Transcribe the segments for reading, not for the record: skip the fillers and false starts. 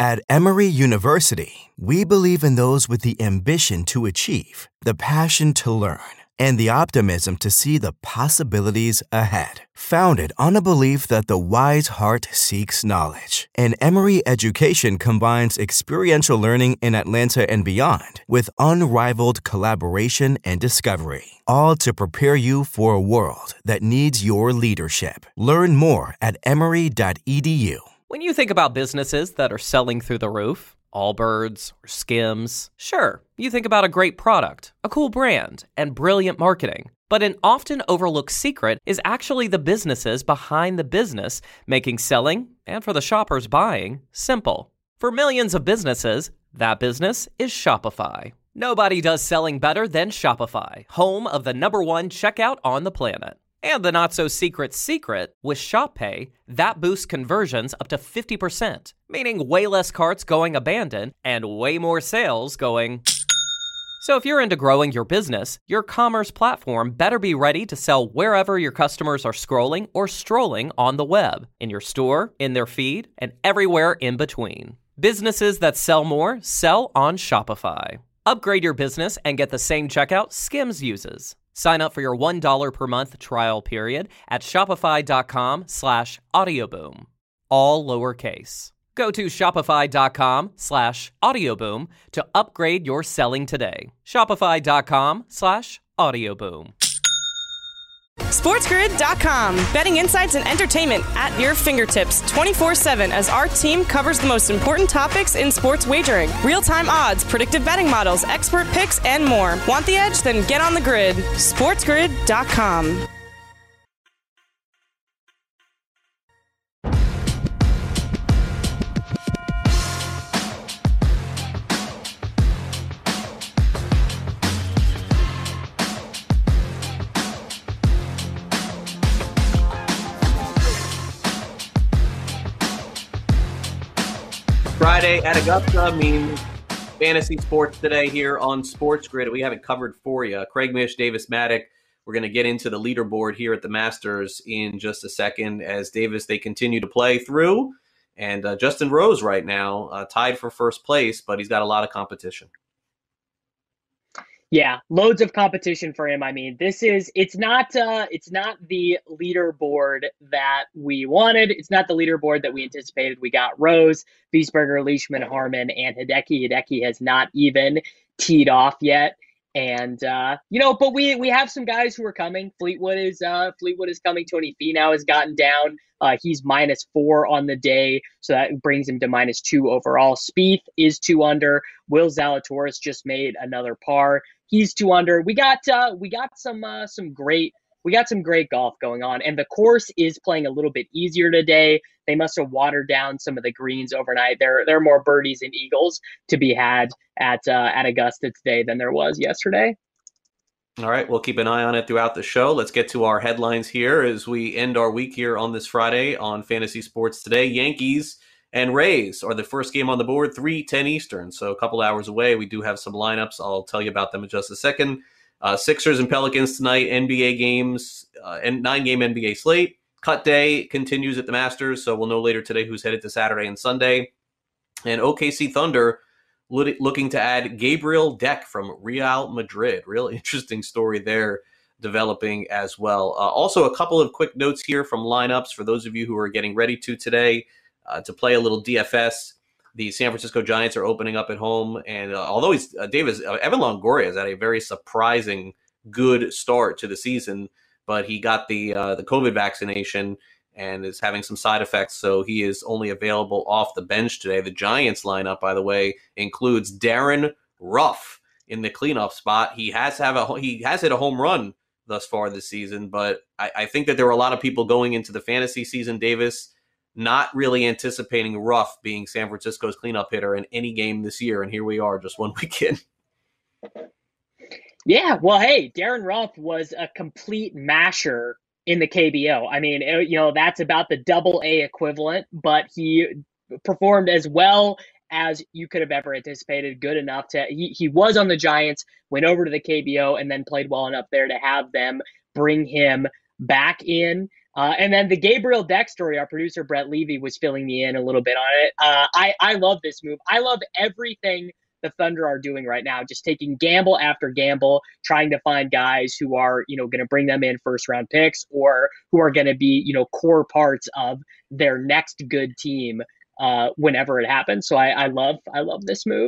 At Emory University, we believe in those with the ambition to achieve, the passion to learn, and the optimism to see the possibilities ahead. Founded on a belief that the wise heart seeks knowledge, and Emory education combines experiential learning in Atlanta and beyond with unrivaled collaboration and discovery, all to prepare you for a world that needs your leadership. Learn more at emory.edu. When you think about businesses that are selling through the roof, Allbirds or Skims, sure, you think about a great product, a cool brand, and brilliant marketing. But an often overlooked secret is actually the businesses behind the business, making selling, and for the shoppers buying, simple. For millions of businesses, that business is Shopify. Nobody does selling better than Shopify, home of the #1 checkout on the planet. And the not-so-secret secret, with Shop Pay, that boosts conversions up to 50%, meaning way less carts going abandoned and way more sales going... So if you're into growing your business, your commerce platform better be ready to sell wherever your customers are scrolling or strolling on the web, in your store, in their feed, and everywhere in between. Businesses that sell more sell on Shopify. Upgrade your business and get the same checkout Skims uses. Sign up for your $1 per month trial period at shopify.com/audioboom. All lowercase. Go to shopify.com/audioboom to upgrade your selling today. Shopify.com/audioboom. SportsGrid.com. Betting insights and entertainment at your fingertips 24/7 as our team covers the most important topics in sports wagering. Real-time odds, predictive betting models, expert picks, and more. Want the edge? Then get on the grid. SportsGrid.com. Friday at Augusta means fantasy sports today here on Sports Grid. We have it covered for you. Craig Mish, Davis Maddock. We're going to get into the leaderboard here at the Masters in just a second as Davis, they continue to play through. And Justin Rose right now tied for first place, but he's got a lot of competition. Yeah, loads of competition for him. I mean, it's not the leaderboard that we wanted. It's not the leaderboard that we anticipated. We got Rose, Wiesberger, Leishman, Harman, and Hideki. Hideki has not even teed off yet. And, but we have some guys who are coming. Fleetwood is coming. Tony Finau has gotten down. He's -4 on the day, so that brings him to -2 overall. Spieth is 2 under. Will Zalatoris just made another par. He's 2 under. We got some great golf going on, and the course is playing a little bit easier today. They must have watered down some of the greens overnight. There are more birdies and eagles to be had at Augusta today than there was yesterday. All right, we'll keep an eye on it throughout the show. Let's get to our headlines here as we end our week here on this Friday on Fantasy Sports Today. Yankees and Rays are the first game on the board, 3:10 Eastern, so a couple hours away. We do have some lineups. I'll tell you about them in just a second. Sixers and Pelicans tonight, NBA games, and 9-game NBA slate. Cut day continues at the Masters, so we'll know later today who's headed to Saturday and Sunday. And OKC Thunder looking to add Gabriel Deck from Real Madrid. Real interesting story there developing as well. Also, a couple of quick notes here from lineups for those of you who are getting ready today to play a little DFS. The San Francisco Giants are opening up at home, and although Evan Longoria has had a very surprising good start to the season, but he got the COVID vaccination and is having some side effects, so he is only available off the bench today. The Giants lineup, by the way, includes Darren Ruff in the cleanup spot. He has hit a home run thus far this season, but I think that there were a lot of people going into the fantasy season, Davis, not really anticipating Ruff being San Francisco's cleanup hitter in any game this year, and here we are just one week in. Yeah, well, hey, Darren Ruff was a complete masher in the KBO. I mean, that's about the AA equivalent, but he performed as well as you could have ever anticipated. Good enough he was on the Giants, went over to the KBO, and then played well enough there to have them bring him back in. And then the Gabriel Deck story, our producer Brett Levy was filling me in a little bit on it. I love this move. I love everything the Thunder are doing right now, just taking gamble after gamble, trying to find guys who are, going to bring them in first round picks or who are going to be, core parts of their next good team whenever it happens. So I love this move.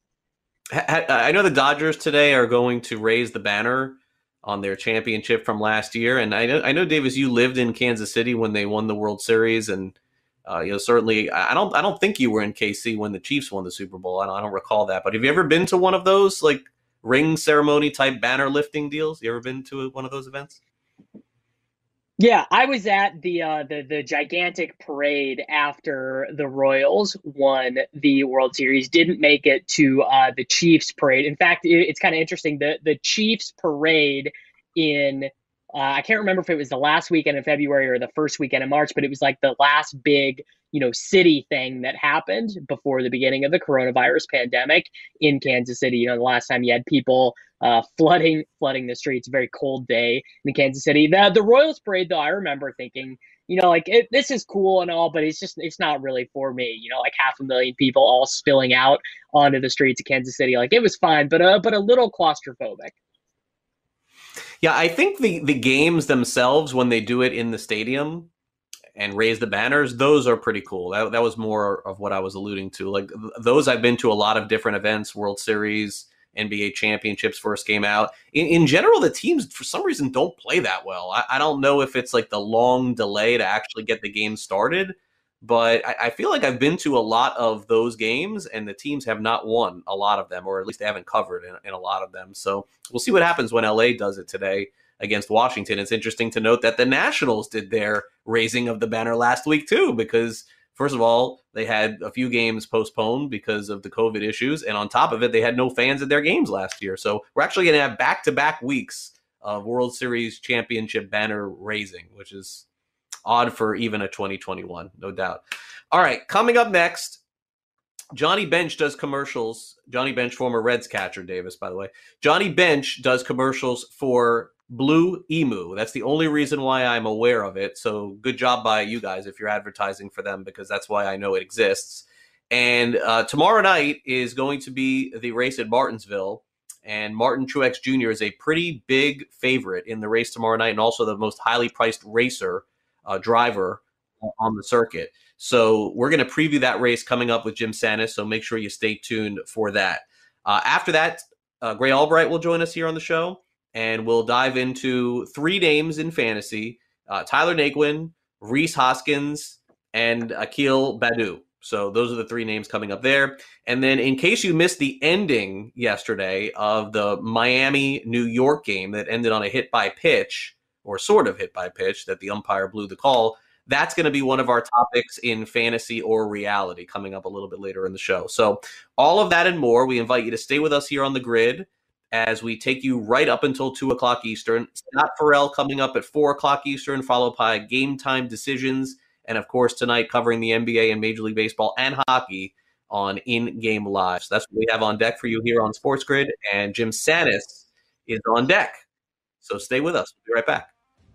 I know the Dodgers today are going to raise the banner on their championship from last year, and I know Davis, you lived in Kansas City when they won the World Series, and certainly I don't think you were in KC when the Chiefs won the Super Bowl. I don't recall that, but have you ever been to one of those like ring ceremony type banner lifting deals? You ever been to one of those events? Yeah, I was at the gigantic parade after the Royals won the World Series. Didn't make it to the Chiefs parade. In fact, it's kind of interesting. The Chiefs parade in I can't remember if it was the last weekend in February or the first weekend in March, but it was like the last big, city thing that happened before the beginning of the coronavirus pandemic in Kansas City. The last time you had people flooding the streets, a very cold day in Kansas City. The Royals parade, though, I remember thinking, this is cool and all, but it's not really for me. Like 500,000 people all spilling out onto the streets of Kansas City. Like it was fine, but a little claustrophobic. Yeah, I think the games themselves, when they do it in the stadium and raise the banners, those are pretty cool. That was more of what I was alluding to. Like those, I've been to a lot of different events, World Series, NBA championships, first game out. In general, the teams, for some reason, don't play that well. I don't know if it's like the long delay to actually get the game started, but I feel like I've been to a lot of those games, and the teams have not won a lot of them, or at least they haven't covered in a lot of them. So we'll see what happens when LA does it today against Washington. It's interesting to note that the Nationals did their raising of the banner last week too, because first of all, they had a few games postponed because of the COVID issues, and on top of it, they had no fans at their games last year. So we're actually going to have back-to-back weeks of World Series championship banner raising, which is odd for even a 2021, no doubt. All right, coming up next, Johnny Bench does commercials. Johnny Bench, former Reds catcher, Davis, by the way. Johnny Bench does commercials for Blue Emu. That's the only reason why I'm aware of it. So good job by you guys if you're advertising for them, because that's why I know it exists. And tomorrow night is going to be the race at Martinsville. And Martin Truex Jr. is a pretty big favorite in the race tomorrow night, and also the most highly priced racer driver on the circuit. So we're going to preview that race coming up with Jim Sannes, so make sure you stay tuned for that. After that, Gray Albright will join us here on the show, and we'll dive into 3 names in fantasy, Tyler Naquin, Rhys Hoskins, and Akil Baddoo. So those are the 3 names coming up there. And then in case you missed the ending yesterday of the Miami-New York game that ended on a hit by pitch, or sort of hit by pitch, that the umpire blew the call, that's going to be one of our topics in fantasy or reality coming up a little bit later in the show. So all of that and more, we invite you to stay with us here on the grid as we take you right up until 2 o'clock Eastern. Scott Farrell coming up at 4 o'clock Eastern, followed by Game Time Decisions. And of course, tonight covering the NBA and Major League Baseball and hockey on In Game Live. So that's what we have on deck for you here on Sports Grid. And Jim Sannes is on deck. So stay with us. We'll be right back.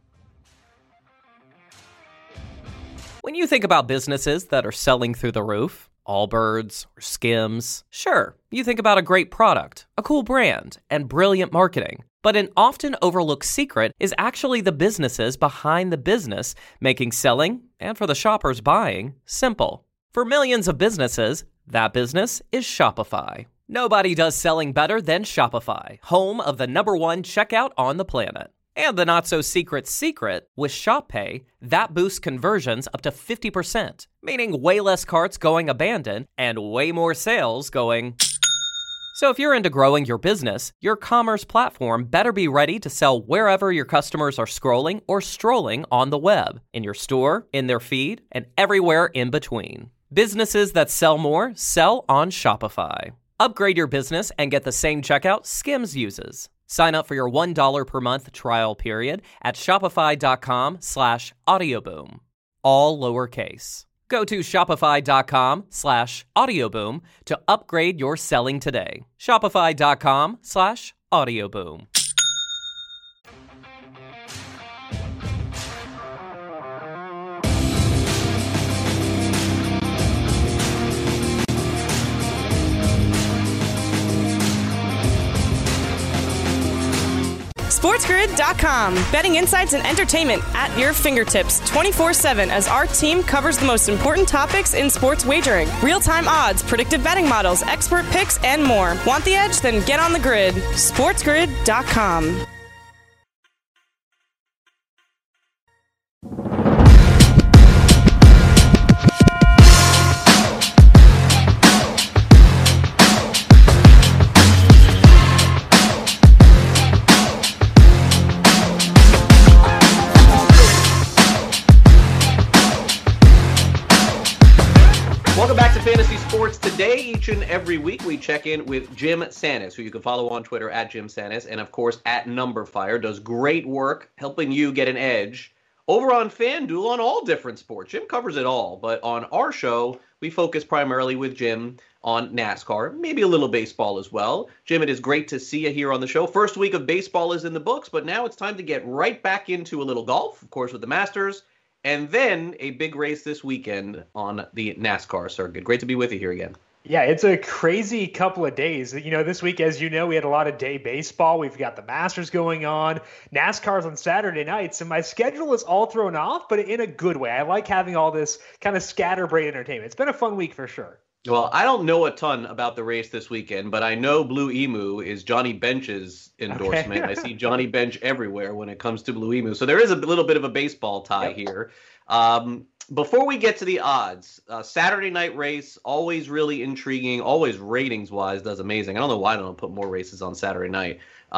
When you think about businesses that are selling through the roof, Allbirds or Skims, sure, you think about a great product, a cool brand, and brilliant marketing. But an often overlooked secret is actually the businesses behind the business, making selling, and for the shoppers buying, simple. For millions of businesses, that business is Shopify. Nobody does selling better than Shopify, home of the #1 checkout on the planet. And the not-so-secret secret, with Shop Pay, that boosts conversions up to 50%, meaning way less carts going abandoned and way more sales going. So if you're into growing your business, your commerce platform better be ready to sell wherever your customers are scrolling or strolling on the web, in your store, in their feed, and everywhere in between. Businesses that sell more sell on Shopify. Upgrade your business and get the same checkout Skims uses. Sign up for your $1 per month trial period at shopify.com/audioboom. All lowercase. Go to shopify.com/audioboom to upgrade your selling today. Shopify.com/audioboom. SportsGrid.com. Betting insights and entertainment at your fingertips 24/7 as our team covers the most important topics in sports wagering. Real-time odds, predictive betting models, expert picks, and more. Want the edge? Then get on the grid. SportsGrid.com. Welcome back to Fantasy Sports Today. Each and every week we check in with Jim Sannes, who you can follow on Twitter at Jim Sannes, and of course at Numberfire. Does great work helping you get an edge over on FanDuel on all different sports. Jim covers it all, but on our show, we focus primarily with Jim on NASCAR, maybe a little baseball as well. Jim, it is great to see you here on the show. First week of baseball is in the books, but now it's time to get right back into a little golf, of course, with the Masters. And then a big race this weekend on the NASCAR circuit. Great to be with you here again. Yeah, it's a crazy couple of days. You know, this week, as you know, we had a lot of day baseball. We've got the Masters going on. NASCAR's on Saturday nights, and my schedule is all thrown off, but in a good way. I like having all this kind of scatterbrained entertainment. It's been a fun week for sure. Well, I don't know a ton about the race this weekend, but I know Blue Emu is Johnny Bench's endorsement. Okay. I see Johnny Bench everywhere when it comes to Blue Emu. So there is a little bit of a baseball tie here. Before we get to the odds, Saturday night race, always really intriguing, always ratings-wise does amazing. I don't know why I don't put more races on Saturday night.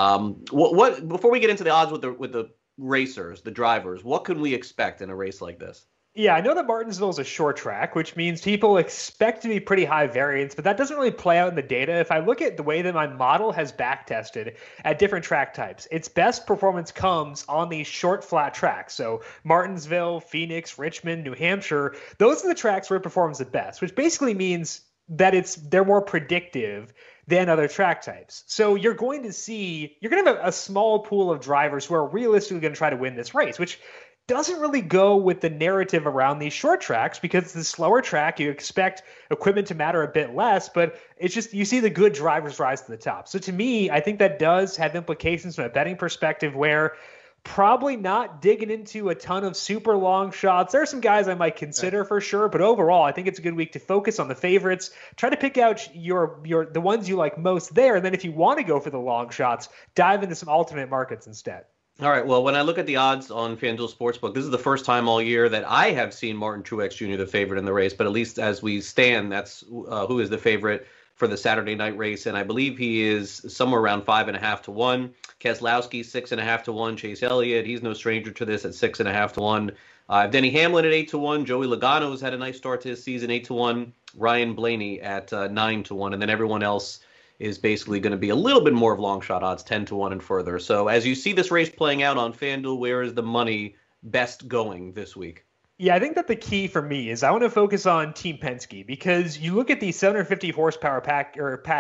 What before we get into the odds with the racers, the drivers, what can we expect in a race like this? Yeah, I know that Martinsville is a short track, which means people expect to be pretty high variance, but that doesn't really play out in the data. If I look at the way that my model has back-tested at different track types, its best performance comes on these short, flat tracks. So Martinsville, Phoenix, Richmond, New Hampshire, those are the tracks where it performs the best, which basically means that they're more predictive than other track types. So you're going to have a small pool of drivers who are realistically going to try to win this race, which doesn't really go with the narrative around these short tracks because it's a slower track. You expect equipment to matter a bit less, but it's just you see the good drivers rise to the top. So to me, I think that does have implications from a betting perspective where probably not digging into a ton of super long shots. There are some guys I might consider for sure, but overall, I think it's a good week to focus on the favorites. Try to pick out the ones you like most there, and then if you want to go for the long shots, dive into some alternate markets instead. All right, well, when I look at the odds on FanDuel Sportsbook, this is the first time all year that I have seen Martin Truex Jr. the favorite in the race, but at least as we stand, that's who is the favorite for the Saturday night race, and I believe he is somewhere around 5.5 to 1. Keselowski 6.5 to 1. Chase Elliott, he's no stranger to this at 6.5 to 1. Denny Hamlin at 8 to 1. Joey Logano has had a nice start to his season, 8 to 1. Ryan Blaney at 9 to 1, and then everyone else is basically going to be a little bit more of long shot odds, 10 to 1 and further. So as you see this race playing out on FanDuel, where is the money best going this week? Yeah, I think that the key for me is I want to focus on Team Penske because you look at these 750 horsepower pack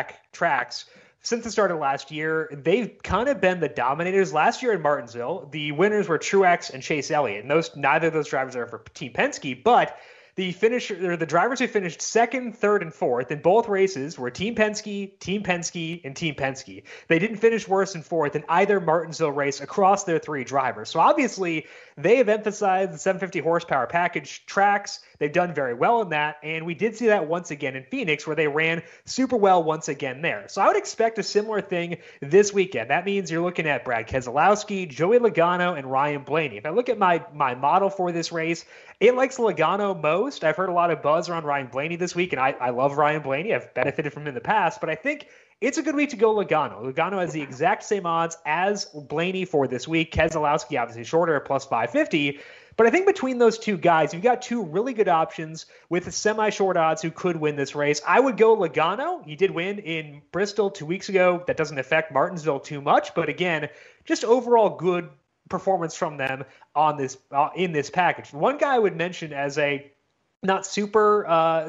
tracks since the start of last year, they've kind of been the dominators. Last year in Martinsville, the winners were Truex and Chase Elliott, and neither of those drivers are for Team Penske, but the drivers who finished second, third, and fourth in both races were Team Penske, and Team Penske. They didn't finish worse than fourth in either Martinsville race across their three drivers. So obviously, they have emphasized the 750 horsepower package tracks. They've done very well in that, and we did see that once again in Phoenix, where they ran super well once again there. So I would expect a similar thing this weekend. That means you're looking at Brad Keselowski, Joey Logano, and Ryan Blaney. If I look at my model for this race, it likes Logano most. I've heard a lot of buzz around Ryan Blaney this week, and I love Ryan Blaney. I've benefited from him in the past, but I think it's a good week to go Logano. Logano has the exact same odds as Blaney for this week. Keselowski obviously shorter at plus 550. But I think between those two guys, you've got two really good options with semi-short odds who could win this race. I would go Logano. He did win in Bristol 2 weeks ago. That doesn't affect Martinsville too much. But again, just overall good performance from them on this in this package. One guy I would mention as a not super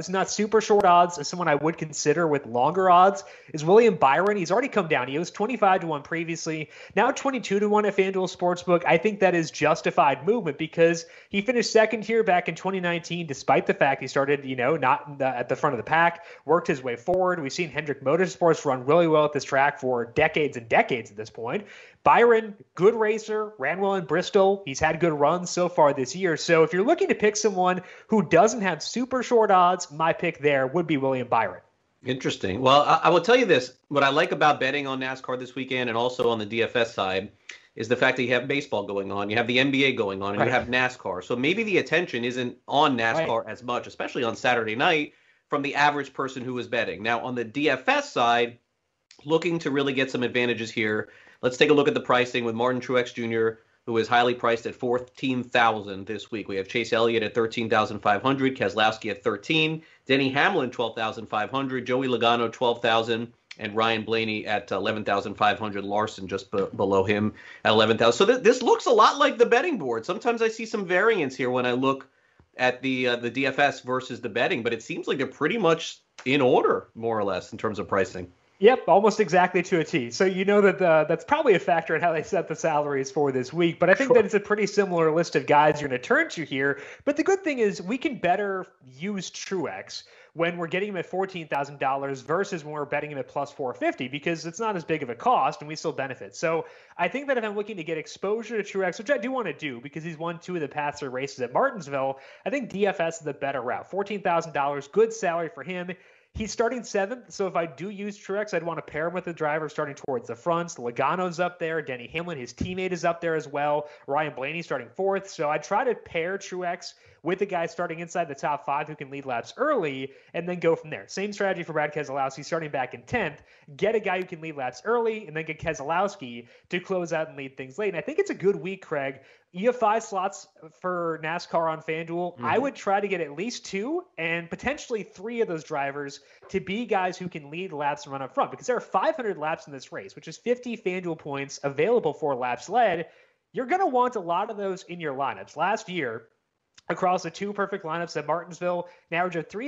short odds as someone I would consider with longer odds is William Byron. He's already come down. He was 25-1 previously, now 22-1 at FanDuel Sportsbook. I think that is justified movement because he finished second here back in 2019, despite the fact he started, not at the front of the pack, worked his way forward. We've seen Hendrick Motorsports run really well at this track for decades and decades at this point. Byron, good racer, ran well in Bristol. He's had good runs so far this year. So if you're looking to pick someone who doesn't have super short odds, my pick there would be William Byron. Interesting. Well, I will tell you this. What I like about betting on NASCAR this weekend and also on the DFS side is the fact that you have baseball going on, you have the NBA going on, and you have NASCAR. So maybe the attention isn't on NASCAR as much, especially on Saturday night, from the average person who is betting. Now, on the DFS side, looking to really get some advantages here, let's take a look at the pricing with Martin Truex Jr., who is highly priced at $14,000 this week. We have Chase Elliott at $13,500, Keselowski at $13,000, Denny Hamlin $12,500, Joey Logano $12,000, and Ryan Blaney at $11,500. Larson just below him at $11,000. So this looks a lot like the betting board. Sometimes I see some variance here when I look at the DFS versus the betting, but it seems like they're pretty much in order, more or less, in terms of pricing. Yep, almost exactly to a T. So you know that that's probably a factor in how they set the salaries for this week. But I think that it's a pretty similar list of guys you're going to turn to here. But the good thing is we can better use Truex when we're getting him at $14,000 versus when we're betting him at plus 450 because it's not as big of a cost and we still benefit. So I think that if I'm looking to get exposure to Truex, which I do want to do because he's won 2 of the past 3 races at Martinsville, I think DFS is the better route. $14,000, good salary for him. He's starting 7th, so if I do use Truex, I'd want to pair him with a driver starting towards the front. Logano's up there. Denny Hamlin, his teammate, is up there as well. Ryan Blaney starting 4th. So I'd try to pair Truex with a guy starting inside the top 5 who can lead laps early and then go from there. Same strategy for Brad Keselowski starting back in 10th. Get a guy who can lead laps early and then get Keselowski to close out and lead things late. And I think it's a good week, Craig. You have 5 slots for NASCAR on FanDuel. Mm-hmm. I would try to get at least 2 and potentially 3 of those drivers to be guys who can lead laps and run up front because there are 500 laps in this race, which is 50 FanDuel points available for laps led. You're going to want a lot of those in your lineups. Last year, across the 2 perfect lineups at Martinsville, an average of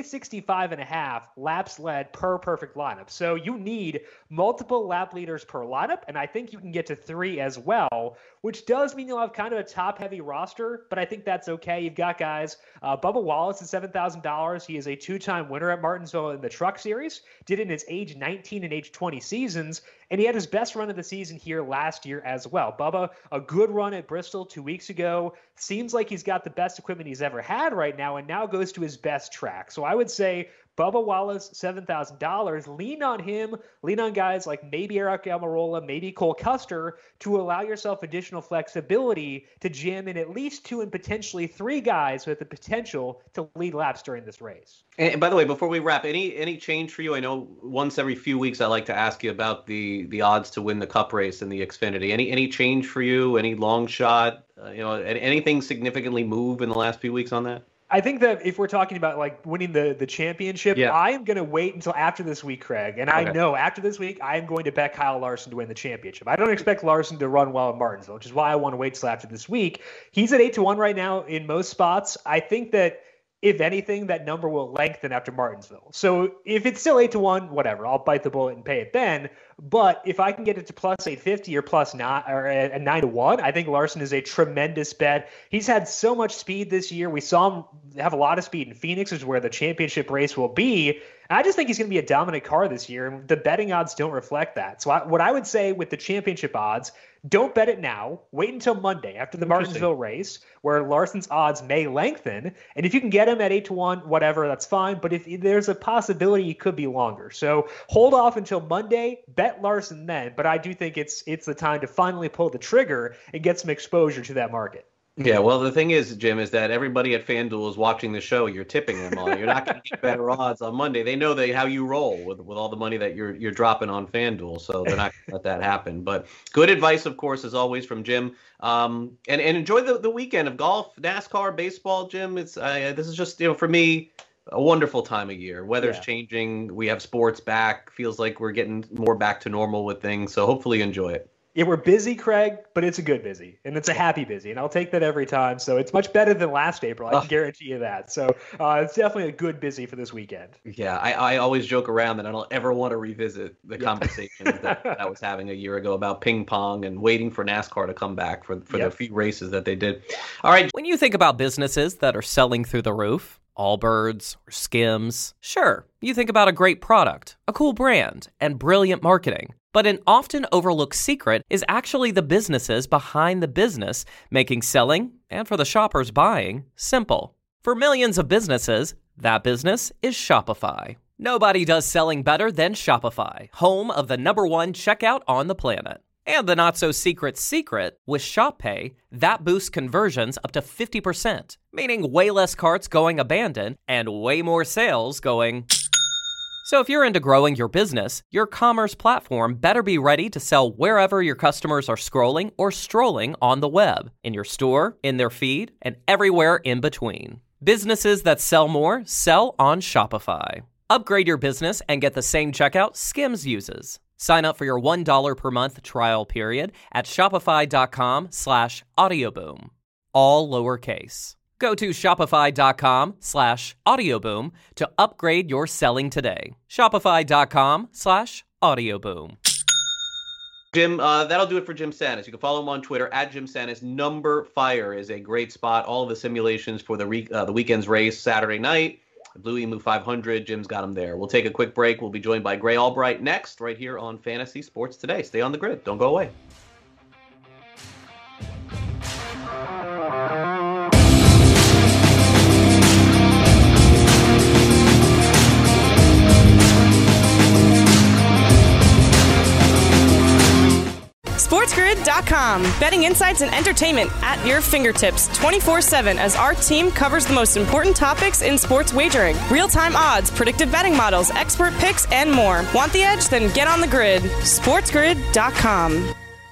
365.5 laps led per perfect lineup. So you need multiple lap leaders per lineup, and I think you can get to 3 as well, which does mean you'll have kind of a top-heavy roster, but I think that's okay. You've got guys, Bubba Wallace at $7,000. He is a 2-time winner at Martinsville in the Truck Series, did it in his age 19 and age 20 seasons, and he had his best run of the season here last year as well. Bubba, a good run at Bristol 2 weeks ago. Seems like he's got the best equipment he's ever had right now and now goes to his best track. So I would say Bubba Wallace, $7,000. Lean on him. Lean on guys like maybe Eric Almirola, maybe Cole Custer to allow yourself additional flexibility to jam in at least 2 and potentially 3 guys with the potential to lead laps during this race. And by the way, before we wrap, any change for you? I know once every few weeks I like to ask you about the odds to win the Cup race in the Xfinity. Any change for you? Any long shot? Anything significantly move in the last few weeks on that? I think that if we're talking about like winning the championship, I am going to wait until after this week, Craig. And I know after this week, I am going to bet Kyle Larson to win the championship. I don't expect Larson to run well in Martinsville, which is why I want to wait till after this week. He's at 8-1 right now in most spots. I think that if anything, that number will lengthen after Martinsville. So if it's still 8-1, whatever, I'll bite the bullet and pay it then. But if I can get it to plus 850 or plus 9 or a 9-1, I think Larson is a tremendous bet. He's had so much speed this year. We saw him have a lot of speed in Phoenix, which is where the championship race will be. I just think he's going to be a dominant car this year, and the betting odds don't reflect that. So what I would say with the championship odds, don't bet it now. Wait until Monday after the Martinsville race, where Larson's odds may lengthen. And if you can get him at 8-1, whatever, that's fine. But if there's a possibility, he could be longer. So hold off until Monday. Bet Larson then. But I do think it's the time to finally pull the trigger and get some exposure to that market. Yeah, well, the thing is, Jim, is that everybody at FanDuel is watching the show. You're tipping them on. You're not going to get better odds on Monday. They know how you roll with all the money that you're dropping on FanDuel, so they're not going to let that happen. But good advice, of course, as always, from Jim. And enjoy the weekend of golf, NASCAR, baseball, Jim. This is just, for me, a wonderful time of year. Weather's changing. We have sports back. Feels like we're getting more back to normal with things. So hopefully you enjoy it. Yeah, we're busy, Craig, but it's a good busy, and it's a happy busy, and I'll take that every time. So it's much better than last April. I can guarantee you that. So it's definitely a good busy for this weekend. Yeah, I always joke around that I don't ever want to revisit the conversations that I was having a year ago about ping pong and waiting for NASCAR to come back for the few races that they did. All right. When you think about businesses that are selling through the roof, Allbirds or Skims, sure, you think about a great product, a cool brand, and brilliant marketing. But an often overlooked secret is actually the businesses behind the business, making selling, and for the shoppers buying, simple. For millions of businesses, that business is Shopify. Nobody does selling better than Shopify, home of the #1 checkout on the planet. And the not-so-secret secret, with Shop Pay, that boosts conversions up to 50%, meaning way less carts going abandoned and way more sales going... So if you're into growing your business, your commerce platform better be ready to sell wherever your customers are scrolling or strolling on the web, in your store, in their feed, and everywhere in between. Businesses that sell more sell on Shopify. Upgrade your business and get the same checkout Skims uses. Sign up for your $1 per month trial period at shopify.com/audioboom. All lowercase. Go to shopify.com/audioboom to upgrade your selling today. Shopify.com/audioboom. Jim, that'll do it for Jim Sannes. You can follow him on Twitter at Jim Sannes. Numberfire is a great spot. All of the simulations for the weekend's race Saturday night. Blue Emu 500. Jim's got him there. We'll take a quick break. We'll be joined by Gray Albright next, right here on Fantasy Sports Today. Stay on the grid. Don't go away. SportsGrid.com. Betting insights and entertainment at your fingertips 24/7 as our team covers the most important topics in sports wagering. Real-time odds, predictive betting models, expert picks, and more. Want the edge? Then get on the grid. SportsGrid.com.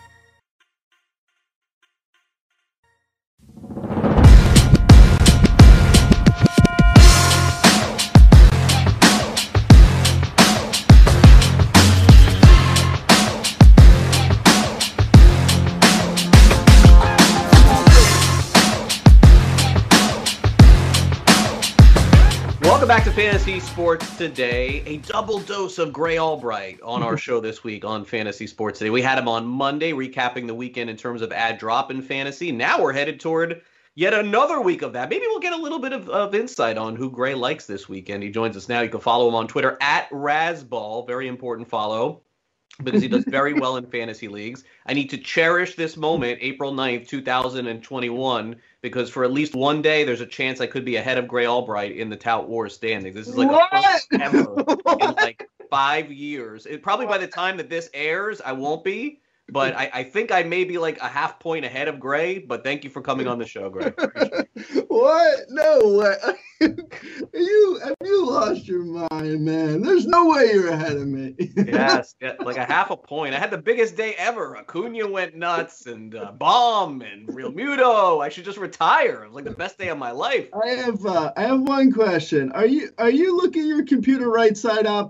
Welcome back to Fantasy Sports Today. A double dose of Gray Albright on our show this week on Fantasy Sports Today. We had him on Monday recapping the weekend in terms of ad drop in fantasy. Now we're headed toward yet another week of that. Maybe we'll get a little bit of insight on who Gray likes this weekend. He joins us now. You can follow him on Twitter at Razball. Very important follow because he does very well in fantasy leagues. I need to cherish this moment, April 9th, 2021, because for at least one day, there's a chance I could be ahead of Gray Albright in the Tout Wars standings. This is like a first ever in like 5 years. Probably by the time that this airs, I won't be. But I think I may be like a half point ahead of Gray. But thank you for coming on the show, Gray. What? No way. Have you lost your mind, man? There's no way you're ahead of me. Yes, like a half a point. I had the biggest day ever. Acuna went nuts, and Bomb and Real Muto. I should just retire. It was like the best day of my life. I have one question. Are you looking your computer right side up,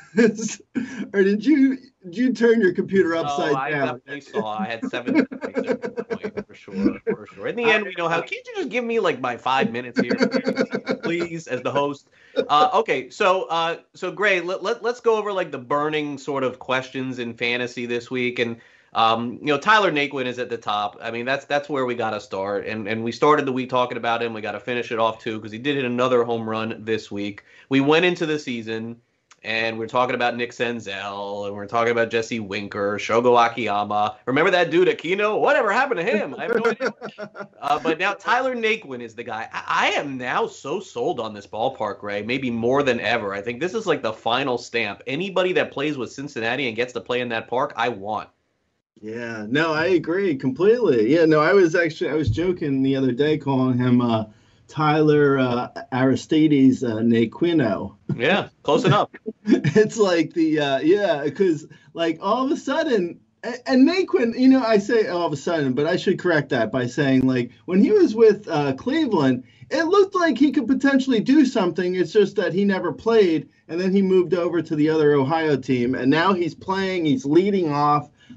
or did you turn your computer upside down? I definitely saw. I had 7 for sure. In the end, we know how. Can't you just give me like my 5 minutes here, please, as the host? Okay, so Gray, let's go over like the burning sort of questions in fantasy this week, and Tyler Naquin is at the top. I mean, that's where we got to start, and we started the week talking about him. We got to finish it off too because he did hit another home run this week. We went into the season. And we're talking about Nick Senzel, and we're talking about Jesse Winker, Shogo Akiyama. Remember that dude Aquino? Whatever happened to him? I have no idea. But now Tyler Naquin is the guy. I am now so sold on this ballpark, Ray, maybe more than ever. I think this is like the final stamp. Anybody that plays with Cincinnati and gets to play in that park, I want. Yeah, no, I agree completely. Yeah, no, I was joking the other day calling him Tyler Aristides Naquino. Yeah, close enough. It's like because like all of a sudden, and Naquin, I say all of a sudden, but I should correct that by saying like when he was with Cleveland, it looked like he could potentially do something. It's just that he never played, and then he moved over to the other Ohio team, and now he's playing. He's leading off.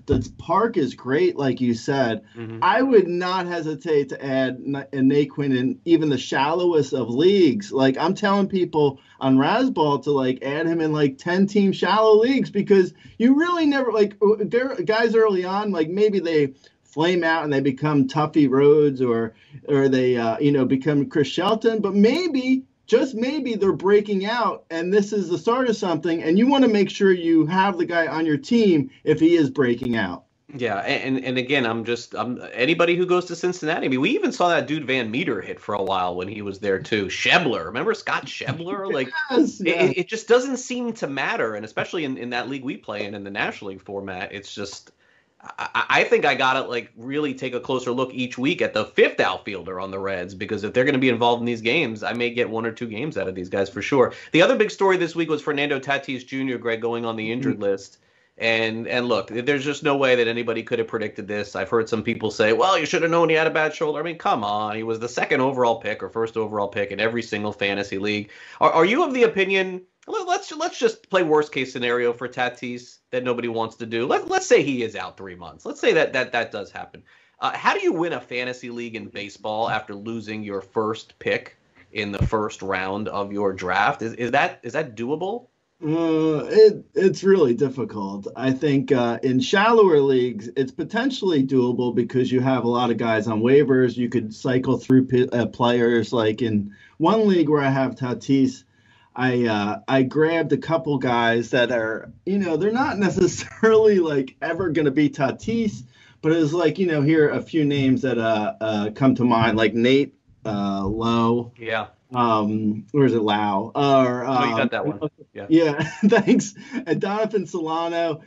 the park is great, like you said. Mm-hmm. I would not hesitate to add Naquin in even the shallowest of leagues. Like I'm telling people on Razzball to like add him in like 10-team shallow leagues because you really never like guys early on, like maybe they flame out and they become Tuffy Rhodes or they become Chris Shelton, but maybe just maybe they're breaking out and this is the start of something, and you want to make sure you have the guy on your team if he is breaking out. Yeah, and again, I'm anybody who goes to Cincinnati. I mean, we even saw that dude Van Meter hit for a while when he was there too. Schebler, remember Scott Schebler? Like, yes, yeah. It just doesn't seem to matter, and especially in that league we play in the National League format, it's just. I think I got to like really take a closer look each week at the fifth outfielder on the Reds, because if they're going to be involved in these games, I may get 1 or 2 games out of these guys for sure. The other big story this week was Fernando Tatis Jr., Greg, going on the injured list. And look, there's just no way that anybody could have predicted this. I've heard some people say, well, you should have known he had a bad shoulder. I mean, come on. He was the 2nd overall pick or 1st overall pick in every single fantasy league. Are you of the opinion, let's just play worst case scenario for Tatis that nobody wants to do. Let's say he is out 3 months. Let's say that does happen. How do you win a fantasy league in baseball after losing your first pick in the first round of your draft? Is that doable? It's really difficult. I think in shallower leagues, it's potentially doable because you have a lot of guys on waivers. You could cycle through players. Like in one league where I have Tatis, I grabbed a couple guys that are, they're not necessarily like ever going to be Tatis, but it's like, here are a few names that come to mind, like Nate Lowe. Yeah. Or is it Lau? Or you got that one. Yeah. Thanks. Donovan Solano,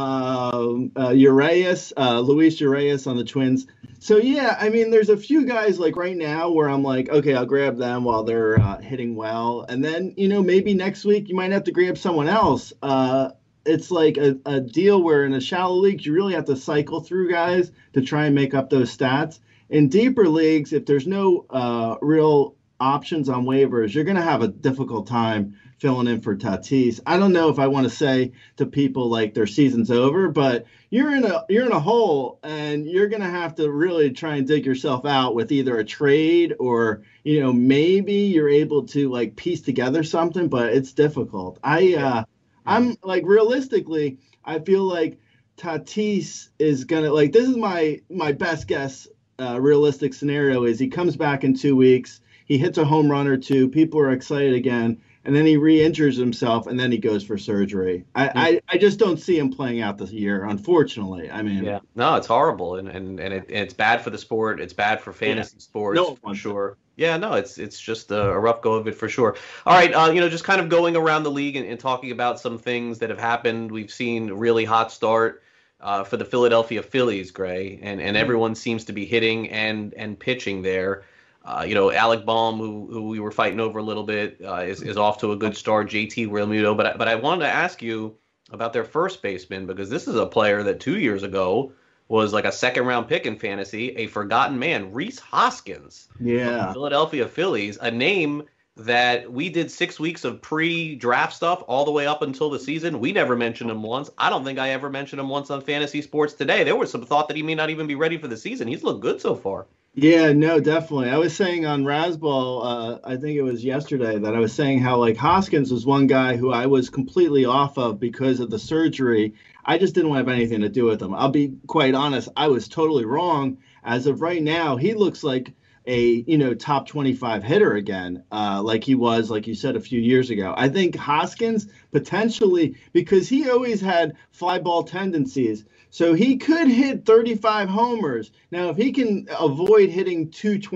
Urias, Luis Urias on the Twins. So yeah, I mean, there's a few guys like right now where I'm like, okay, I'll grab them while they're hitting well, and then maybe next week you might have to grab someone else. It's like a deal where in a shallow league you really have to cycle through guys to try and make up those stats. In deeper leagues, if there's no real options on waivers, you're going to have a difficult time filling in for Tatis. I don't know if I want to say to people like their season's over, but you're in a hole and you're going to have to really try and dig yourself out with either a trade or, maybe you're able to like piece together something, but it's difficult. I'm like, realistically, I feel like Tatis is going to like, this is my best guess. Realistic scenario is he comes back in 2 weeks. He hits a home run or two. People are excited again. And then he re-injures himself, and then he goes for surgery. I just don't see him playing out this year, unfortunately. I mean, yeah, no, it's horrible, and it's bad for the sport. It's bad for fantasy sports, for sure. Yeah, no, it's just a rough go of it for sure. All right, just kind of going around the league and talking about some things that have happened. We've seen a really hot start for the Philadelphia Phillies, Gray, and everyone seems to be hitting and pitching there. Alec Baum, who we were fighting over a little bit, is off to a good start. JT Realmuto, but I wanted to ask you about their first baseman, because this is a player that 2 years ago was like a 2nd-round pick in fantasy, a forgotten man, Rhys Hoskins. Yeah, Philadelphia Phillies, a name that we did 6 weeks of pre-draft stuff all the way up until the season. We never mentioned him once. I don't think I ever mentioned him once on Fantasy Sports Today. There was some thought that he may not even be ready for the season. He's looked good so far. Yeah, no, definitely. I was saying on Razzball, I think it was yesterday, that I was saying how like Hoskins was one guy who I was completely off of because of the surgery. I just didn't want to have anything to do with him. I'll be quite honest. I was totally wrong. As of right now, he looks like a top 25 hitter again, like he was, like you said, a few years ago. I think Hoskins potentially, because he always had fly ball tendencies, so he could hit 35 homers. Now, if he can avoid hitting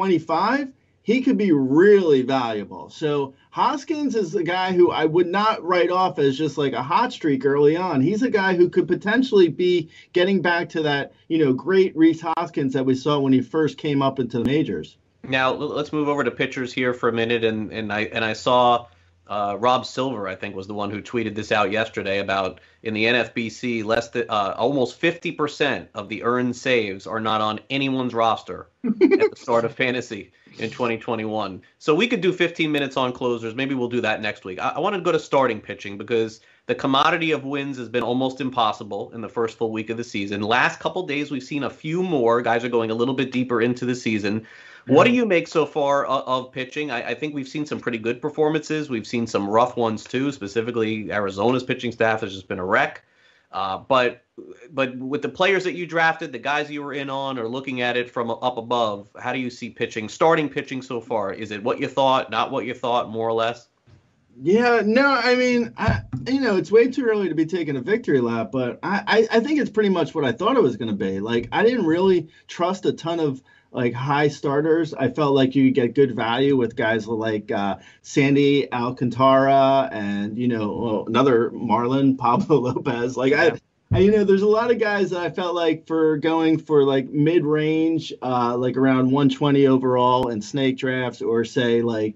225, he could be really valuable. So Hoskins is a guy who I would not write off as just like a hot streak early on. He's a guy who could potentially be getting back to that, great Rhys Hoskins that we saw when he first came up into the majors. Now let's move over to pitchers here for a minute, and I saw Rob Silver, I think, was the one who tweeted this out yesterday about in the NFBC, almost 50% of the earned saves are not on anyone's roster at the start of fantasy in 2021. So we could do 15 minutes on closers. Maybe we'll do that next week. I want to go to starting pitching because The commodity of wins has been almost impossible in the first full week of the season. Last couple days, we've seen a few more. Guys are going a little bit deeper into the season. What do you make so far of pitching? I think we've seen some pretty good performances. We've seen some rough ones too. Specifically, Arizona's pitching staff has just been a wreck. But with the players that you drafted, the guys you were in on, or looking at it from up above, how do you see pitching, starting pitching so far? Is it what you thought, not what you thought, more or less? Yeah, no, I mean, it's way too early to be taking a victory lap, but I think it's pretty much what I thought it was going to be. Like, I didn't really trust a ton of like high starters. I felt like you get good value with guys like Sandy Alcantara and, another Marlin, Pablo Lopez. Like, yeah. There's a lot of guys that I felt like for going for like mid-range, like around 120 overall in snake drafts, or say like,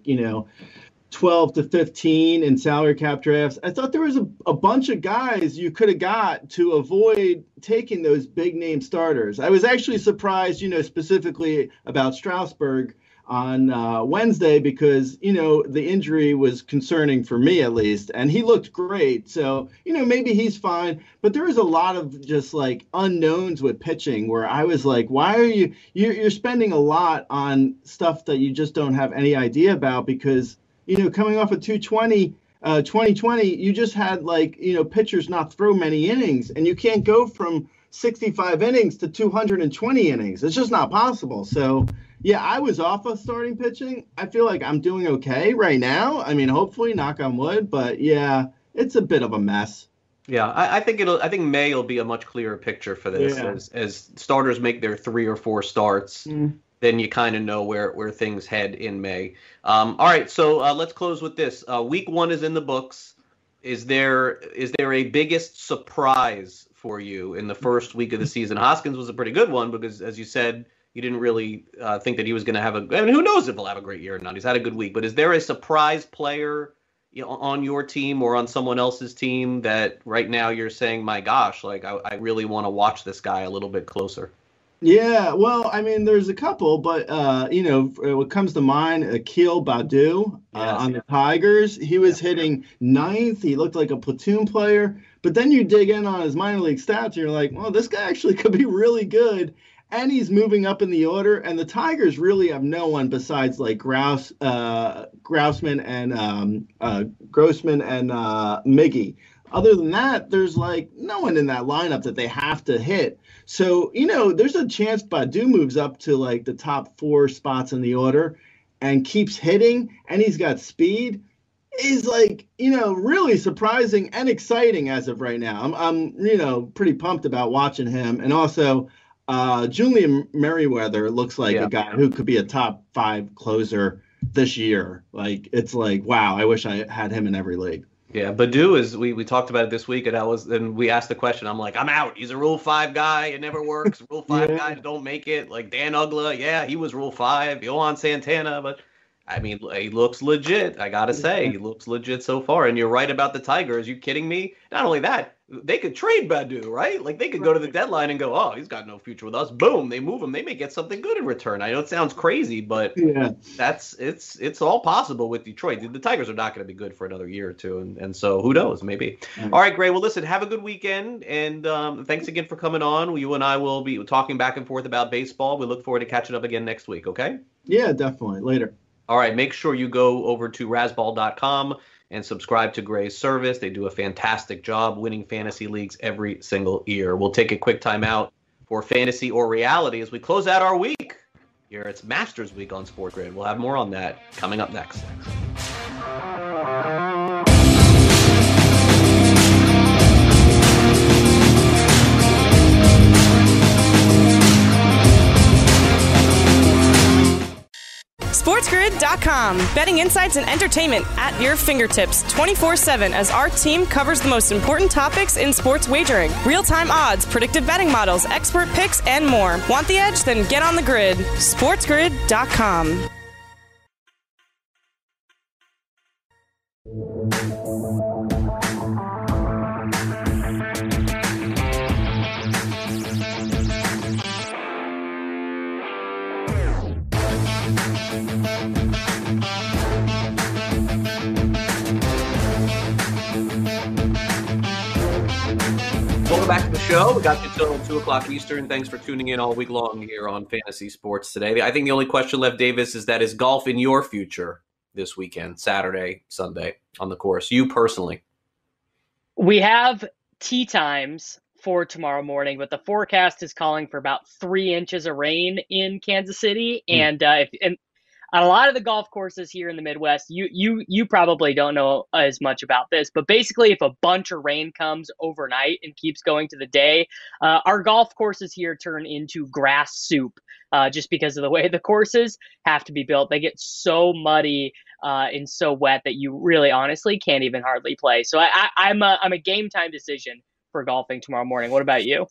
12 to 15 in salary cap drafts. I thought there was a bunch of guys you could have got to avoid taking those big name starters. I was actually surprised, specifically about Strasburg on Wednesday, because, the injury was concerning for me at least, and he looked great. So, maybe he's fine, but there was a lot of just like unknowns with pitching where I was like, why are you're spending a lot on stuff that you just don't have any idea about? Because coming off of 2020, you just had like, pitchers not throw many innings, and you can't go from 65 innings to 220 innings. It's just not possible. So, yeah, I was off of starting pitching. I feel like I'm doing okay right now. I mean, hopefully, knock on wood, but yeah, it's a bit of a mess. Yeah, I think May will be a much clearer picture for this as starters make their 3 or 4 starts. Then you kind of know where things head in May. All right, so let's close with this. Week 1 is in the books. Is there a biggest surprise for you in the first week of the season? Hoskins was a pretty good one because, as you said, you didn't really think that he was going to have who knows if he'll have a great year or not. He's had a good week. But is there a surprise player on your team or on someone else's team that right now you're saying, my gosh, like I really want to watch this guy a little bit closer? Yeah, well, I mean, there's a couple, but, what comes to mind, Akil Baddoo on the Tigers. He was hitting 9th. He looked like a platoon player. But then you dig in on his minor league stats, and you're like, well, this guy actually could be really good. And he's moving up in the order. And the Tigers really have no one besides, like, Grossman and Miggy. Other than that, there's like no one in that lineup that they have to hit. So, there's a chance Baddoo moves up to like the top 4 spots in the order and keeps hitting, and he's got speed. He's like, really surprising and exciting as of right now. I'm pretty pumped about watching him. And also, Julian Merriweather looks like a guy who could be a top 5 closer this year. Like, it's like, wow, I wish I had him in every league. Yeah, Baddoo is, we talked about it this week, and we asked the question. I'm like, I'm out. He's a Rule 5 guy. It never works. Rule 5 guys don't make it. Like Dan Uggla, he was Rule 5. Johan Santana, but I mean, he looks legit. I got to say, he looks legit so far. And you're right about the Tigers. You kidding me? Not only that, they could trade Baddoo, right? Like they could go to the deadline and go, oh, he's got no future with us. Boom, they move him. They may get something good in return. I know it sounds crazy, but it's all possible with Detroit. The Tigers are not going to be good for another year or two, and so who knows? Maybe. All right, Gray. Well, listen, have a good weekend, and thanks again for coming on. You and I will be talking back and forth about baseball. We look forward to catching up again next week. Okay? Yeah, definitely. Later. All right, make sure you go over to Razzball.com and subscribe to Gray's service. They do a fantastic job winning fantasy leagues every single year. We'll take a quick time out for fantasy or reality as we close out our week. Here it's Masters Week on Sport Grid. We'll have more on that coming up next. SportsGrid.com. Betting insights and entertainment at your fingertips 24/7 as our team covers the most important topics in sports wagering. Real-time odds, predictive betting models, expert picks, and more. Want the edge? Then get on the grid. SportsGrid.com. Welcome back to the show. We got you till 2 o'clock Eastern. Thanks for tuning in all week long here on Fantasy Sports Today. I think the only question left, Davis, is golf in your future this weekend, Saturday, Sunday on the course? You personally? We have tee times for tomorrow morning, but the forecast is calling for about 3 inches of rain in Kansas City. And on a lot of the golf courses here in the Midwest, you probably don't know as much about this, but basically if a bunch of rain comes overnight and keeps going to the day, our golf courses here turn into grass soup, just because of the way the courses have to be built. They get so muddy and so wet that you really honestly can't even hardly play. So I'm a game time decision for golfing tomorrow morning. What about you?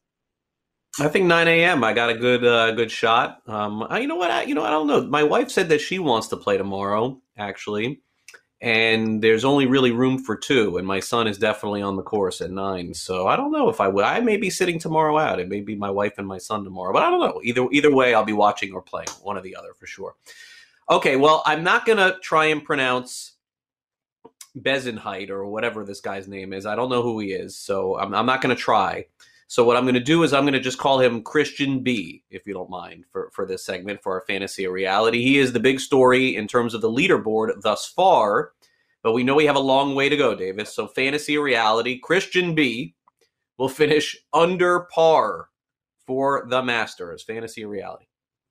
I think 9 a.m. I got a good shot. You know what? I don't know. My wife said that she wants to play tomorrow, actually, and there's only really room for 2, and my son is definitely on the course at 9. So I don't know if I will. I may be sitting tomorrow out. It may be my wife and my son tomorrow, but I don't know. Either way, I'll be watching or playing, one or the other for sure. Okay, well, I'm not gonna try and pronounce Bezenheit or whatever this guy's name is. I don't know who he is, so I'm not going to try. So what I'm going to do is I'm going to just call him Christian B, if you don't mind, for this segment, for our Fantasy or Reality. He is the big story in terms of the leaderboard thus far, but we know we have a long way to go, Davis. So Fantasy or Reality, Christian B will finish under par for the Masters. Fantasy or Reality?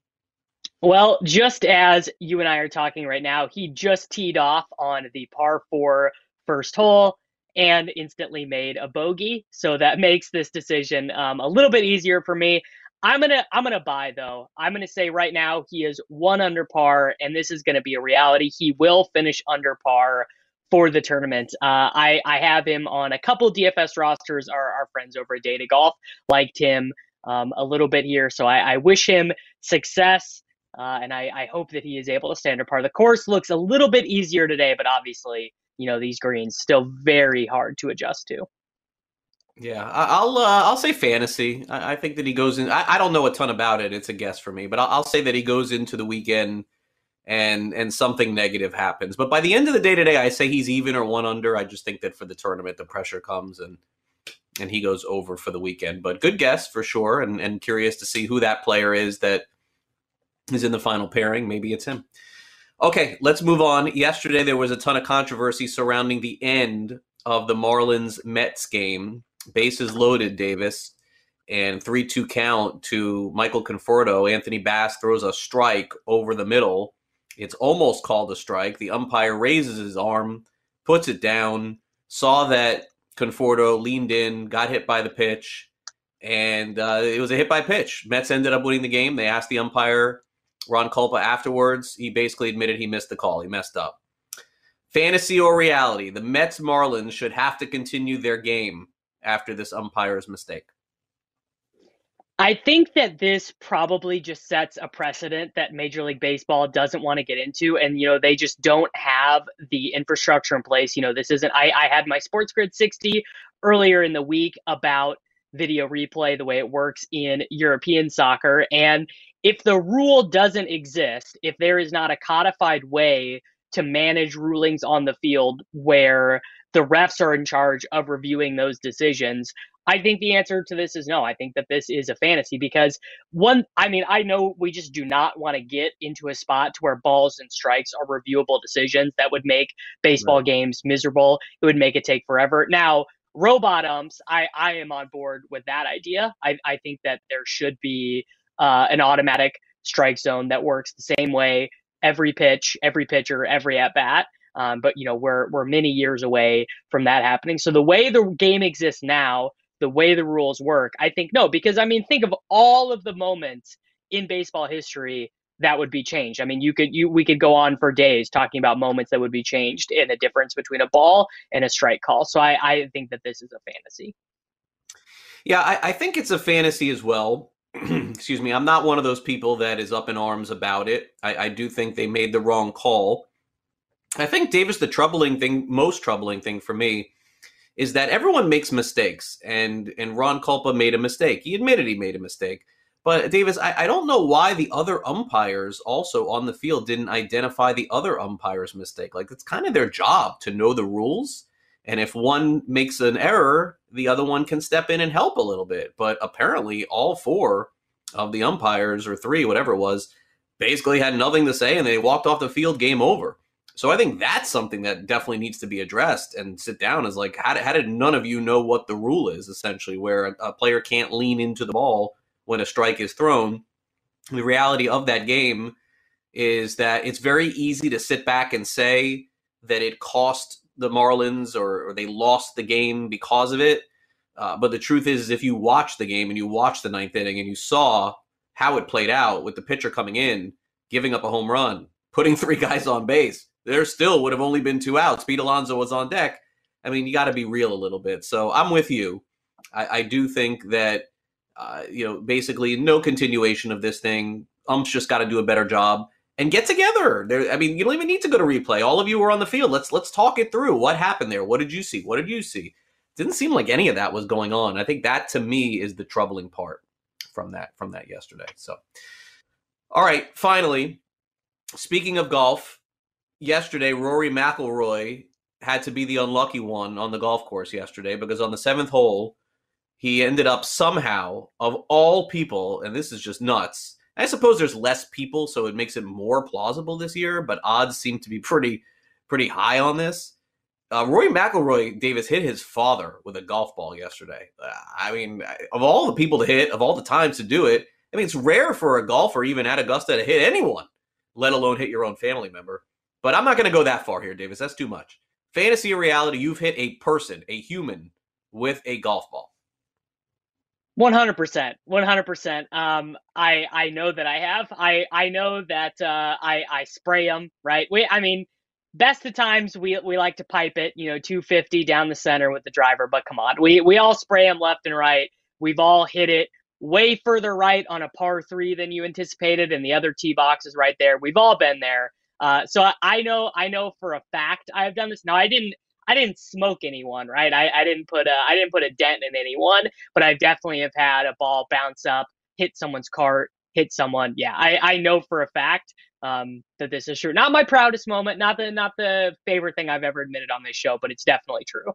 Well, just as you and I are talking right now, he just teed off on the par 4 first hole and instantly made a bogey. So that makes this decision a little bit easier for me. I'm gonna buy though. I'm gonna say right now he is 1 under par, and this is gonna be a reality. He will finish under par for the tournament. I have him on a couple DFS rosters. Our friends over at Data Golf liked him a little bit here, so I wish him success. And I hope that he is able to stay under par. The course looks a little bit easier today, but obviously, these greens still very hard to adjust to. Yeah, I'll say fantasy. I think that he goes in. I don't know a ton about it. It's a guess for me, but I'll say that he goes into the weekend and something negative happens. But by the end of the day today, I say he's even or 1 under. I just think that for the tournament, the pressure comes and he goes over for the weekend. But good guess for sure, and curious to see who that player is that is in the final pairing. Maybe it's him. Okay, let's move on. Yesterday, there was a ton of controversy surrounding the end of the Marlins-Mets game. Bases loaded, Davis, and 3-2 count to Michael Conforto. Anthony Bass throws a strike over the middle. It's almost called a strike. The umpire raises his arm, puts it down, saw that Conforto leaned in, got hit by the pitch, and it was a hit by pitch. Mets ended up winning the game. They asked the umpire, Ron Kulpa, afterwards. He basically admitted he missed the call. He messed up. Fantasy or reality, the Mets Marlins should have to continue their game after this umpire's mistake. I think that this probably just sets a precedent that Major League Baseball doesn't want to get into. And, they just don't have the infrastructure in place. This isn't, I had my Sports Grid 60 earlier in the week about video replay, the way it works in European soccer. And if the rule doesn't exist, if there is not a codified way to manage rulings on the field where the refs are in charge of reviewing those decisions, I think the answer to this is no. I think that this is a fantasy because I know we just do not want to get into a spot to where balls and strikes are reviewable decisions. That would make baseball games miserable. It would make it take forever. Now, robot umps, I am on board with that idea. I think that there should be an automatic strike zone that works the same way every pitch, every pitcher, every at bat. But we're many years away from that happening. So the way the game exists now, the way the rules work, I think no, because think of all of the moments in baseball history that would be changed. We could go on for days talking about moments that would be changed in a difference between a ball and a strike call. So I think that this is a fantasy. Yeah, I think it's a fantasy as well. Excuse me. I'm not one of those people that is up in arms about it. I do think they made the wrong call. I think, Davis, the most troubling thing for me is that everyone makes mistakes, and Ron Kulpa made a mistake. He admitted he made a mistake. But, Davis, I don't know why the other umpires also on the field didn't identify the other umpire's mistake. Like, it's kind of their job to know the rules And if one makes an error, the other one can step in and help a little bit. But apparently all four of the umpires, or three, whatever it was, basically had nothing to say and they walked off the field, game over. So I think that's something that definitely needs to be addressed and sit down, is like, how did none of you know what the rule is, essentially, where a player can't lean into the ball when a strike is thrown? The reality of that game is that it's very easy to sit back and say that it cost the Marlins or they lost the game because of it. But the truth is if you watch the game and you watch the ninth inning and you saw how it played out with the pitcher coming in, giving up a home run, putting three guys on base, there still would have only been 2 outs. Pete Alonso was on deck. I mean, you got to be real a little bit. So I'm with you. I do think that, basically no continuation of this thing. Umps just got to do a better job and get together. I mean, you don't even need to go to replay. All of you were on the field. Let's talk it through. What happened there? What did you see? What did you see? Didn't seem like any of that was going on. I think that, to me, is the troubling part from that yesterday. So, all right, finally, speaking of golf, yesterday Rory McIlroy had to be the unlucky one on the golf course yesterday, because on the 7th hole, he ended up somehow, of all people, and this is just nuts. I suppose there's less people, so it makes it more plausible this year, but odds seem to be pretty high on this. Rory McIlroy, Davis, hit his father with a golf ball yesterday. I mean, of all the people to hit, of all the times to do it, I mean, it's rare for a golfer, even at Augusta, to hit anyone, let alone hit your own family member. But I'm not going to go that far here, Davis. That's too much. Fantasy or reality, you've hit a person, a human, with a golf ball. 100%. I know that I have. I know that I spray them, right? Best of times we like to pipe it, 250 down the center with the driver, but come on, we all spray them left and right. We've all hit it way further right on a par 3 than you anticipated, and the other tee box is right there. We've all been there. So I know for a fact I've done this. Now I didn't smoke anyone, right? I didn't put a dent in anyone, but I definitely have had a ball bounce up, hit someone's cart, hit someone. Yeah, I know for a fact that this is true. Not my proudest moment, not the favorite thing I've ever admitted on this show, but it's definitely true.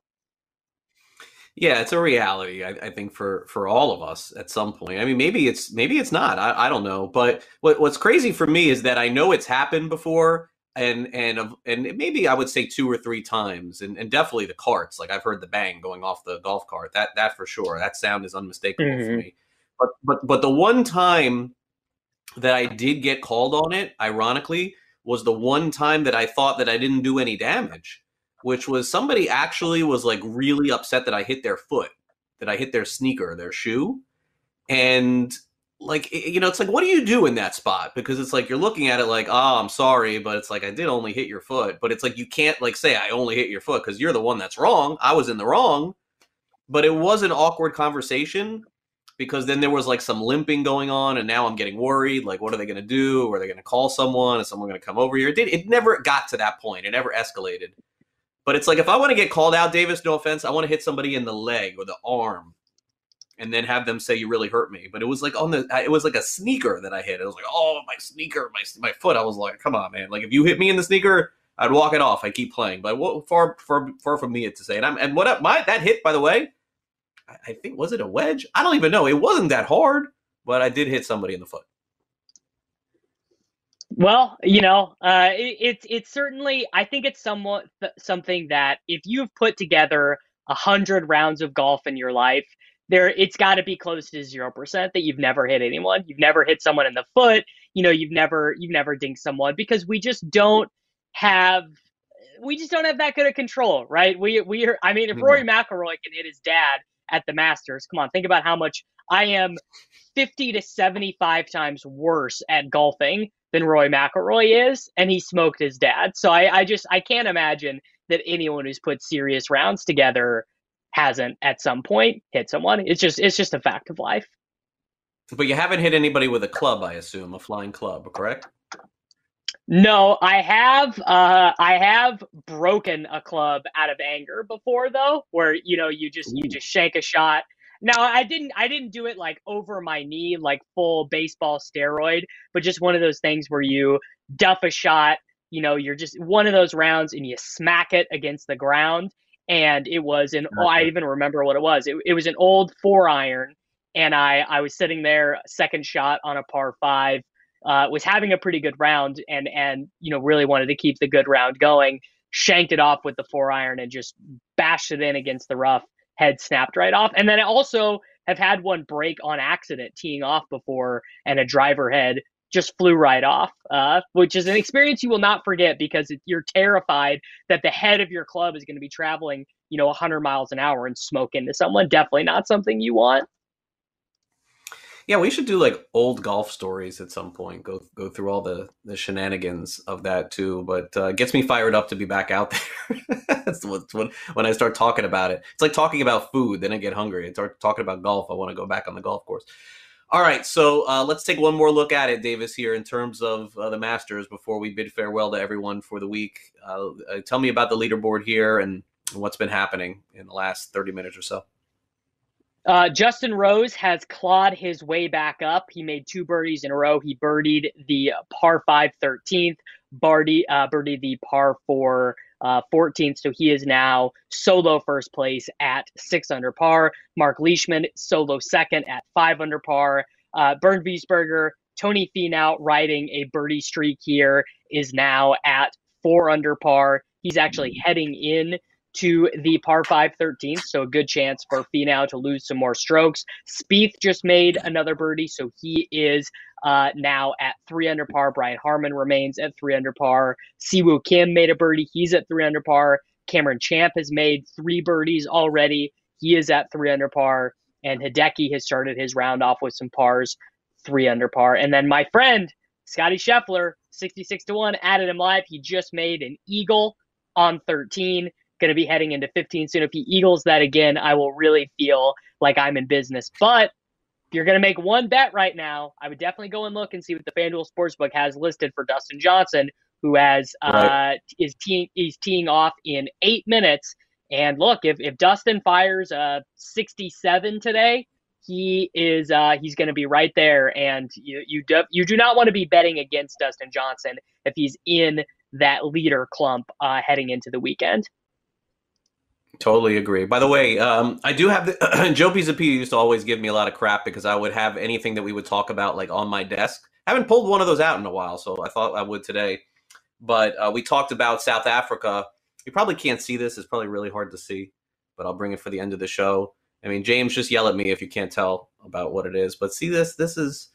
Yeah, it's a reality, I think, for all of us at some point. I mean, maybe it's not. I don't know. But what's crazy for me is that I know it's happened before, and maybe I would say 2 or 3 times, and definitely the carts. Like, I've heard the bang going off the golf cart. That for sure. That sound is unmistakable for me. But the one time that I did get called on it, ironically, was the one time that I thought that I didn't do any damage, which was somebody actually was like really upset that I hit their foot, that I hit their sneaker, their shoe. And like, it's like, what do you do in that spot? Because it's like, you're looking at it like, oh, I'm sorry, but it's like, I did only hit your foot. But it's like, you can't like say I only hit your foot because you're the one that's wrong. I was in the wrong. But it was an awkward conversation, because then there was like some limping going on, and now I'm getting worried. Like, what are they going to do? Are they going to call someone? Is someone going to come over here? It never got to that point. It never escalated. But it's like, if I want to get called out, Davis, no offense, I want to hit somebody in the leg or the arm and then have them say you really hurt me. But it was like it was like a sneaker that I hit. It was like, oh, my sneaker, my foot. I was like, come on, man. Like, if you hit me in the sneaker, I'd walk it off. I keep playing. But far from me to say it. That hit, by the way, I think, was it a wedge? I don't even know. It wasn't that hard, but I did hit somebody in the foot. Well, it's certainly, I think it's somewhat something that if you've put together 100 rounds of golf in your life, it's got to be close to 0% that you've never hit anyone. You've never hit someone in the foot. You've never dinged someone, because we just don't have that good of control, right? If Rory McIlroy can hit his dad at the Masters, come on, think about how much I am 50 to 75 times worse at golfing than Rory McIlroy is, and he smoked his dad. So I can't imagine that anyone who's put serious rounds together hasn't at some point hit someone. It's just a fact of life. But you haven't hit anybody with a club, I assume, a flying club, correct? No, I have broken a club out of anger before, though, where you just shank a shot. Now, I didn't do it like over my knee, like full baseball steroid, but just one of those things where you duff a shot, you're just one of those rounds and you smack it against the ground. and it was I even remember what it was. It was an old 4-iron, and I was sitting there, second shot on a par 5, was having a pretty good round, and really wanted to keep the good round going. Shanked it off with the 4-iron and just bashed it in against the rough. Head snapped right off. And then I also have had one break on accident teeing off before, and a driver head just flew right off, which is an experience you will not forget, because you're terrified that the head of your club is going to be traveling 100 miles an hour and smoke into someone. Definitely not something you want. Yeah, we should do like old golf stories at some point. Go through all the shenanigans of that too. But it gets me fired up to be back out there. That's when I start talking about it. It's like talking about food. Then I get hungry. I start talking about golf. I want to go back on the golf course. All right, so let's take one more look at it, Davis, here in terms of the Masters before we bid farewell to everyone for the week. Tell me about the leaderboard here and what's been happening in the last 30 minutes or so. Justin Rose has clawed his way back up. He made 2 birdies in a row. He birdied the par 5 13th, birdied the par 4 14th. So he is now solo first place at 6 under par. Mark Leishman solo second at 5 under par. Bernd Wiesberger, Tony Finau riding a birdie streak here, is now at 4 under par. He's actually heading in to the par 5 13th, so a good chance for Finau to lose some more strokes. Spieth just made another birdie, so he is now at 3 under par. Brian Harman remains at 3 under par. Siwoo Kim made a birdie. He's at 3 under par. Cameron Champ has made 3 birdies already. He is at 3 under par. And Hideki has started his round off with some pars, 3 under par. And then my friend, Scotty Scheffler, 66-1, added him live. He just made an eagle on 13. Going to be heading into 15 soon. If he eagles that again, I will really feel like I'm in business. But if you're going to make one bet right now, I would definitely go and look and see what the FanDuel Sportsbook has listed for Dustin Johnson, who has is teeing off in 8 minutes. And look, if Dustin fires 67 today, he is he's going to be right there. And you do not want to be betting against Dustin Johnson if he's in that leader clump heading into the weekend. Totally agree. By the way, I do have Joe Pisapia used to always give me a lot of crap because I would have anything that we would talk about like on my desk. I haven't pulled one of those out in a while, so I thought I would today. But we talked about South Africa. You probably can't see this. It's probably really hard to see, but I'll bring it for the end of the show. I mean, James, just yell at me if you can't tell about what it is. But see this? This is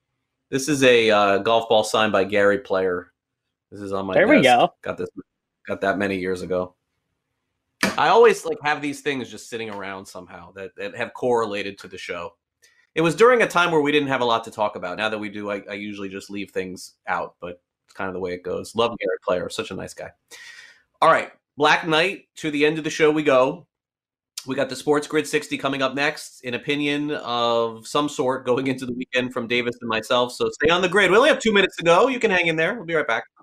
a golf ball signed by Gary Player. This is on my desk. There we go. Got that many years ago. I always have these things just sitting around somehow that have correlated to the show. It was during a time where we didn't have a lot to talk about. Now that we do, I usually just leave things out, but it's kind of the way it goes. Love Gary Player. Such a nice guy. All right. Black Knight, to the end of the show we go. We got the Sports Grid 60 coming up next, an opinion of some sort going into the weekend from Davis and myself. So stay on the grid. We only have 2 minutes to go. You can hang in there. We'll be right back.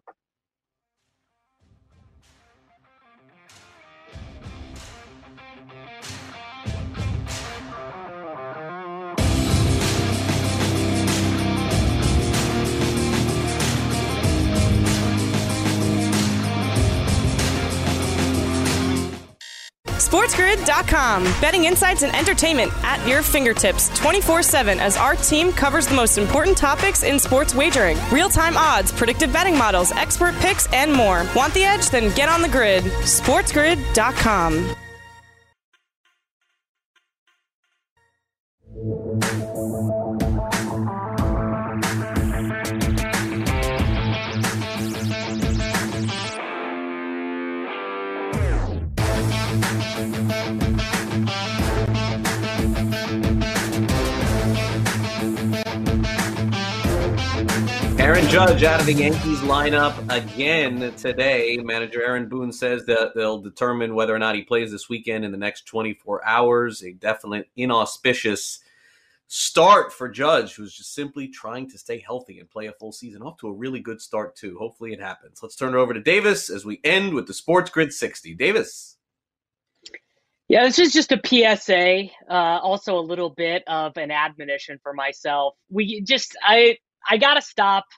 SportsGrid.com. Betting insights and entertainment at your fingertips 24/7 as our team covers the most important topics in sports wagering. Real-time odds, predictive betting models, expert picks, and more. Want the edge? Then get on the grid. SportsGrid.com. Aaron Judge out of the Yankees lineup again today. Manager Aaron Boone says that they'll determine whether or not he plays this weekend in the next 24 hours. A definite inauspicious start for Judge, who's just simply trying to stay healthy and play a full season. Off to a really good start, too. Hopefully it happens. Let's turn it over to Davis as we end with the Sports Grid 60. Davis. Yeah, this is just a PSA, also a little bit of an admonition for myself. I got to stop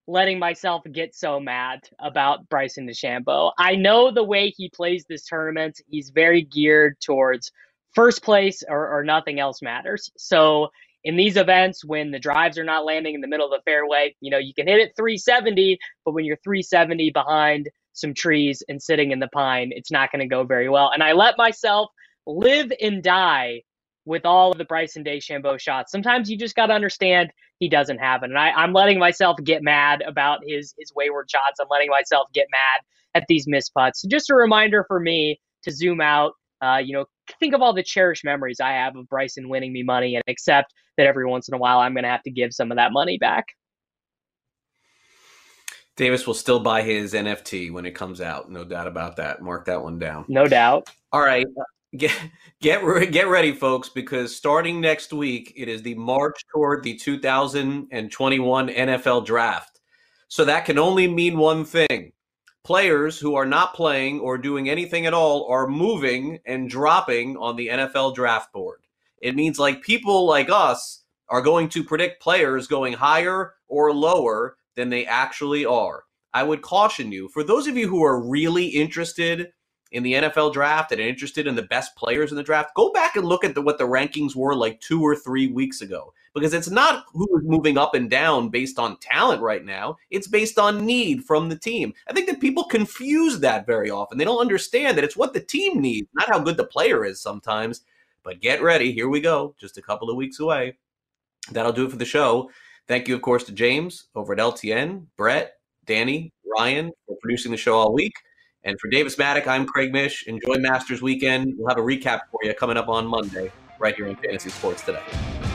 letting myself get so mad about Bryson DeChambeau. I know the way he plays this tournament, he's very geared towards first place or nothing else matters. So in these events, when the drives are not landing in the middle of the fairway, you know, you can hit it 370, but when you're 370 behind some trees and sitting in the pine, it's not going to go very well. And I let myself live and die with all of the Bryson DeChambeau shots. Sometimes you just got to understand he doesn't have it. And I'm letting myself get mad about his wayward shots. I'm letting myself get mad at these missed putts. So just a reminder for me to zoom out, think of all the cherished memories I have of Bryson winning me money and accept that every once in a while I'm going to have to give some of that money back. Davis will still buy his NFT when it comes out. No doubt about that. Mark that one down. No doubt. All right. Get ready, folks, because starting next week, it is the march toward the 2021 NFL Draft. So that can only mean one thing. Players who are not playing or doing anything at all are moving and dropping on the NFL Draft board. It means like people like us are going to predict players going higher or lower than they actually are. I would caution you, for those of you who are really interested in the NFL draft and interested in the best players in the draft, go back and look at what the rankings were like 2 or 3 weeks ago, because it's not who is moving up and down based on talent right now. It's based on need from the team. I think that people confuse that very often. They don't understand that it's what the team needs, not how good the player is sometimes. But get ready. Here we go. Just a couple of weeks away. That'll do it for the show. Thank you, of course, to James over at LTN, Brett, Danny, Ryan for producing the show all week. And for Davis Maddock, I'm Craig Mish. Enjoy Masters weekend. We'll have a recap for you coming up on Monday right here on Fantasy Sports Today.